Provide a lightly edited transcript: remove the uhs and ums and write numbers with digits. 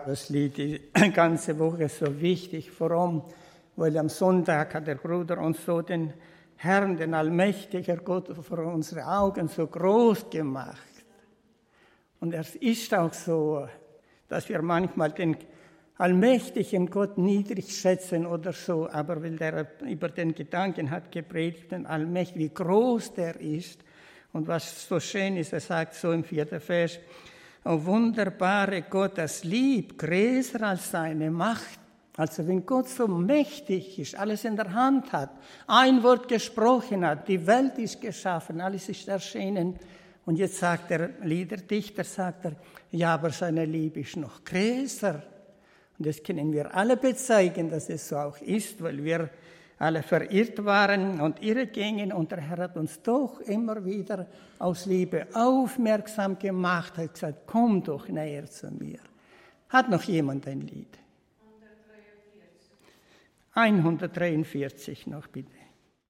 Das Lied die ganze Woche so wichtig, vor allem, weil am Sonntag hat der Bruder uns so den Herrn, den allmächtigen Gott, vor unsere Augen so groß gemacht. Und es ist auch so, dass wir manchmal den allmächtigen Gott niedrig schätzen oder so, aber weil der über den Gedanken hat gepredigt, den Allmächtigen, wie groß der ist. Und was so schön ist, er sagt so im 4. Vers, O wunderbare Gott, das Lieb, größer als seine Macht. Also wenn Gott so mächtig ist, alles in der Hand hat, ein Wort gesprochen hat, die Welt ist geschaffen, alles ist erschienen. Und jetzt sagt der Liederdichter, ja, aber seine Liebe ist noch größer. Und das können wir alle bezeugen, dass es so auch ist, weil wir alle verirrt waren und irregingen. Und der Herr hat uns doch immer wieder aus Liebe aufmerksam gemacht, hat gesagt, komm doch näher zu mir. Hat noch jemand ein Lied? 143 noch bitte.